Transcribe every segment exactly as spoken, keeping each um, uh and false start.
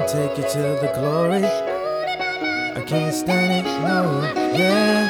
can't take it to the glory. I can't stand it, no, yeah.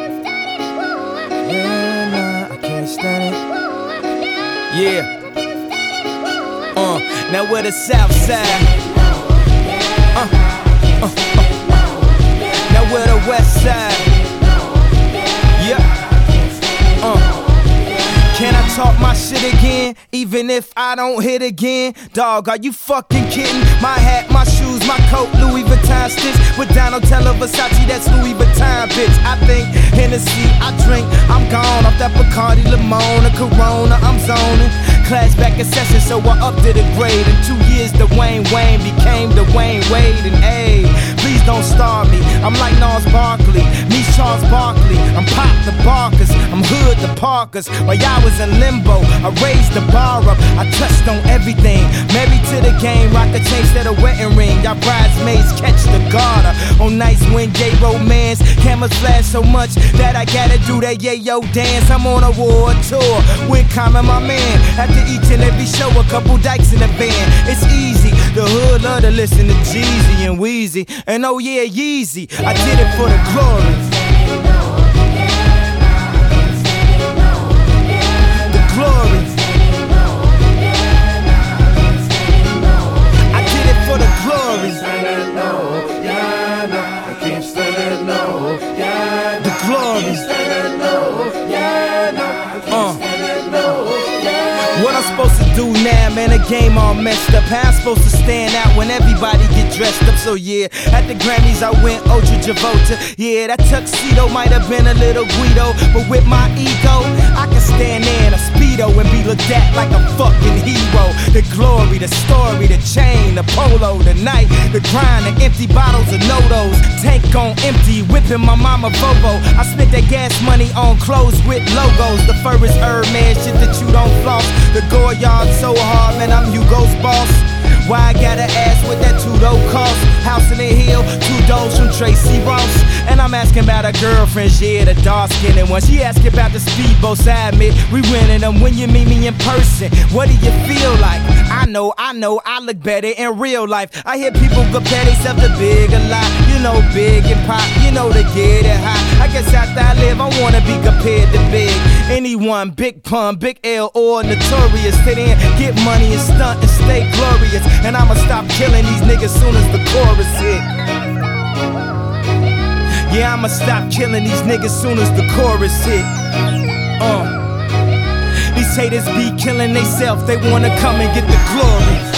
Yeah, nah, I can't stand it. Yeah. Uh, now we're the South Side. Uh, uh, uh. Now we're the West Side. Yeah. Uh. Can I talk my shit again, even if I don't hit again? Dog, are you fucking kidding? My hat, my shoes, my coat, Louis Vuitton stitch with Donatella Versace, that's Louis Vuitton, bitch. I think Hennessy, I drink, I'm gone off that Bacardi, Limona, Corona, I'm zoning. Class back in session, so I upped it a grade. In two years, Dwayne Wayne became Dwayne Wade. And ayy, please don't star me. I'm like Nas Barkley, me Charles Barkley. I'm Pop the Barkers, I'm Hood the Parkers. While y'all was in limbo, I raised the bar up. I touched on everything. Married to the game, rock a chain instead of wedding ring. Y'all bridesmaids catch the garter. On nights when gay romance cameras flash so much that I gotta do that yayo dance. I'm on a world tour with Common, my man. After each and every show, a couple dykes in the van. It's easy, the hood love to listen to Jeezy and Weezy. And oh yeah, Yeezy, I did it for the glory. The glory. I did it for the glory. The glory. Uh. What I'm supposed to do now, man, the game all messed up. How I'm supposed to stand out when everybody get dressed up? So yeah, at the Grammys I went Ultra Travolta. Yeah, that tuxedo might have been a little Guido, but with my ego, I can stand there in a Speedo and be looked at like a fucking hero. The glory, the story, the chain, the polo, the night, the grind, the empty bottles of No-Dos. Tank on empty, whipping my mama Volvo. I spent that gas money on clothes with logos. The furest Hermes shit that you don't floss. The Goyard so hard, man, I'm Hugo's boss. Why I gotta ask what that two-door cost? House in the hill, two doors from Tracy Ross. And I'm asking about her girlfriend, yeah, the dark-skinned one. She asking about the speedboat side, man. We renting them when you meet me in person. What do you feel like? I know, I know, I look better in real life. I hear people compare themselves to Big a lot. You know, Big and Pop, you know they get it high. I guess after I live, I wanna be compared to Big. Anyone, Big Pun, Big L, or Notorious. Sit in, get money and stunt and stay glorious. And I'ma stop killing these niggas soon as the chorus hit. Yeah, I'ma stop killing these niggas soon as the chorus hit. Uh. These haters be killing theyself, they wanna come and get the glory.